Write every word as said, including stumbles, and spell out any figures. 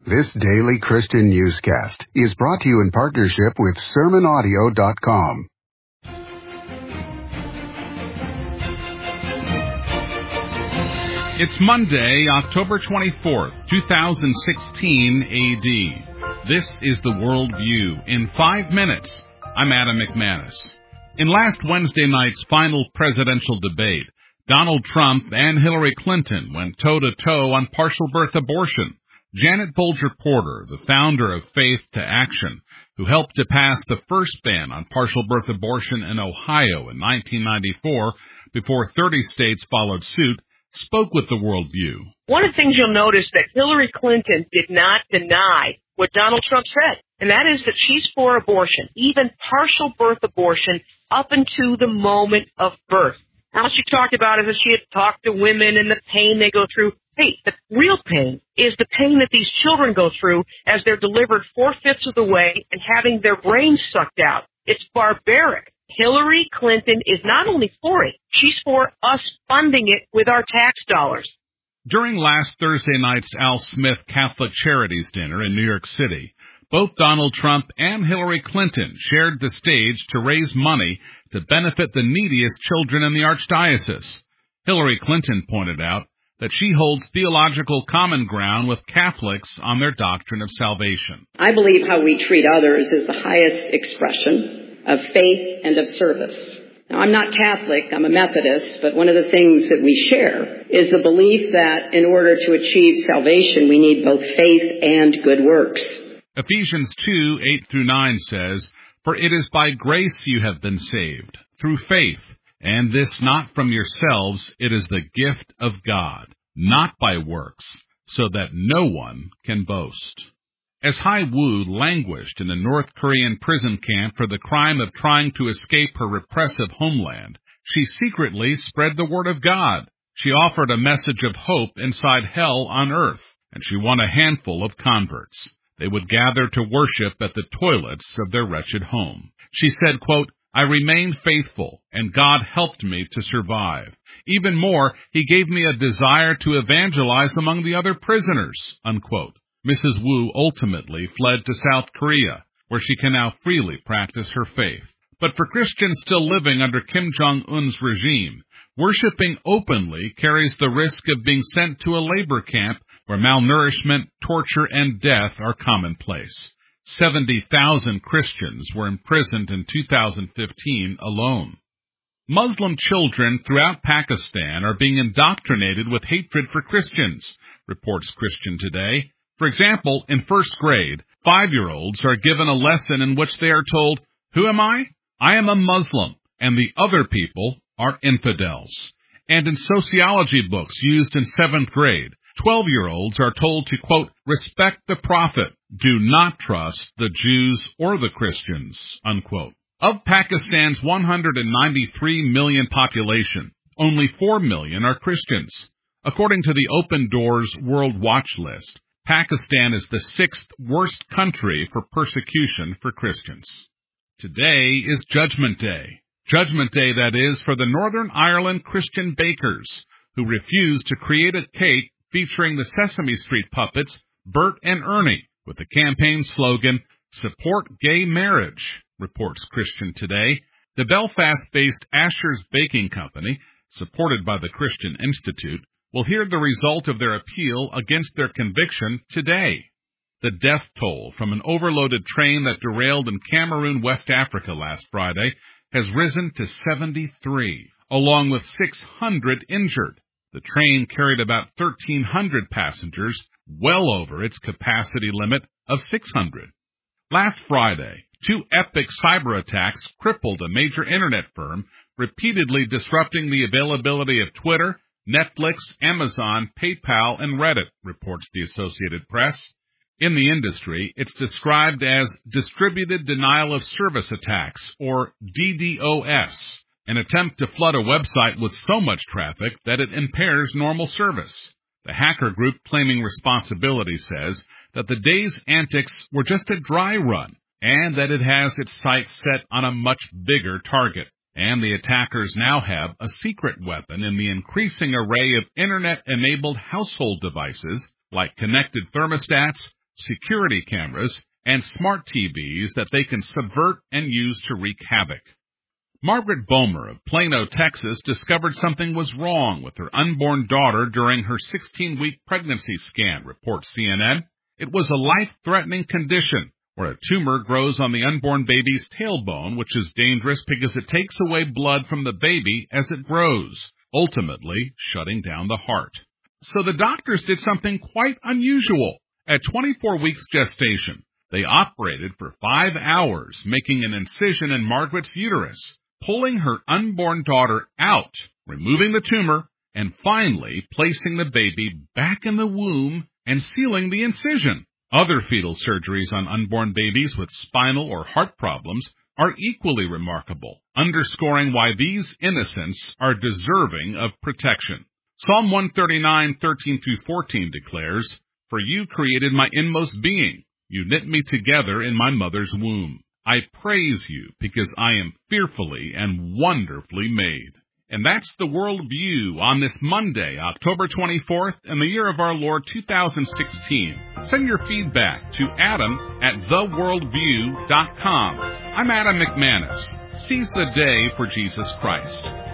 This daily Christian newscast is brought to you in partnership with sermon audio dot com. It's Monday, October twenty-fourth, two thousand sixteen A D. This is the World View in five minutes. I'm Adam McManus. In last Wednesday night's final presidential debate, Donald Trump and Hillary Clinton went toe-to-toe on partial birth abortion. Janet Folger Porter, the founder of Faith to Action, who helped to pass the first ban on partial birth abortion in Ohio in nineteen ninety-four, before thirty states followed suit, spoke with the World View. One of the things you'll notice that Hillary Clinton did not deny what Donald Trump said, and that is that she's for abortion, even partial birth abortion, up until the moment of birth. All she talked about is that she had talked to women and the pain they go through. Hey, the real pain is the pain that these children go through as they're delivered four-fifths of the way and having their brains sucked out. It's barbaric. Hillary Clinton is not only for it, she's for us funding it with our tax dollars. During last Thursday night's Al Smith Catholic Charities dinner in New York City, both Donald Trump and Hillary Clinton shared the stage to raise money to benefit the neediest children in the Archdiocese. Hillary Clinton pointed out that she holds theological common ground with Catholics on their doctrine of salvation. I believe how we treat others is the highest expression of faith and of service. Now, I'm not Catholic, I'm a Methodist, but one of the things that we share is the belief that in order to achieve salvation, we need both faith and good works. Ephesians two, eight through nine says, "For it is by grace you have been saved, through faith, and this not from yourselves, it is the gift of God, not by works, so that no one can boast." As Hai Wu languished in a North Korean prison camp for the crime of trying to escape her repressive homeland, she secretly spread the word of God. She offered a message of hope inside hell on earth, and she won a handful of converts. They would gather to worship at the toilets of their wretched home. She said, quote, "I remained faithful, and God helped me to survive. Even more, He gave me a desire to evangelize among the other prisoners," unquote. Missus Wu ultimately fled to South Korea, where she can now freely practice her faith. But for Christians still living under Kim Jong-un's regime, worshiping openly carries the risk of being sent to a labor camp where malnourishment, torture, and death are commonplace. seventy thousand Christians were imprisoned in two thousand fifteen alone. Muslim children throughout Pakistan are being indoctrinated with hatred for Christians, reports Christian Today. For example, in first grade, five-year-olds are given a lesson in which they are told, "Who am I? I am a Muslim, and the other people are infidels." And in sociology books used in seventh grade, twelve-year-olds are told to, quote, "respect the prophet, do not trust the Jews or the Christians," unquote. Of Pakistan's one hundred ninety-three million population, only four million are Christians. According to the Open Doors World Watch List, Pakistan is the sixth worst country for persecution for Christians. Today is Judgment Day. Judgment Day, that is, for the Northern Ireland Christian bakers who refused to create a cake featuring the Sesame Street puppets Bert and Ernie with the campaign slogan, "Support Gay Marriage," reports Christian Today. The Belfast-based Asher's Baking Company, supported by the Christian Institute, will hear the result of their appeal against their conviction today. The death toll from an overloaded train that derailed in Cameroon, West Africa last Friday has risen to seventy-three, along with six hundred injured. The train carried about thirteen hundred passengers, well over its capacity limit of six hundred. Last Friday, two epic cyber attacks crippled a major internet firm, repeatedly disrupting the availability of Twitter, Netflix, Amazon, PayPal, and Reddit, reports the Associated Press. In the industry, it's described as distributed denial of service attacks, or D DoS, an attempt to flood a website with so much traffic that it impairs normal service. The hacker group claiming responsibility says that the day's antics were just a dry run, and that it has its sights set on a much bigger target. And the attackers now have a secret weapon in the increasing array of Internet-enabled household devices like connected thermostats, security cameras, and smart T Vs that they can subvert and use to wreak havoc. Margaret Bomer of Plano, Texas, discovered something was wrong with her unborn daughter during her sixteen-week pregnancy scan, reports C N N. It was a life-threatening condition where a tumor grows on the unborn baby's tailbone, which is dangerous because it takes away blood from the baby as it grows, ultimately shutting down the heart. So the doctors did something quite unusual. At twenty-four weeks gestation, they operated for five hours, making an incision in Margaret's uterus, pulling her unborn daughter out, removing the tumor, and finally placing the baby back in the womb and sealing the incision. Other fetal surgeries on unborn babies with spinal or heart problems are equally remarkable, underscoring why these innocents are deserving of protection. Psalm one thirty-nine, thirteen through fourteen declares, "For you created my inmost being. You knit me together in my mother's womb. I praise you because I am fearfully and wonderfully made." And that's the World View on this Monday, October twenty-fourth, in the year of our Lord two thousand sixteen. Send your feedback to Adam at the world view dot com. I'm Adam McManus. Seize the day for Jesus Christ.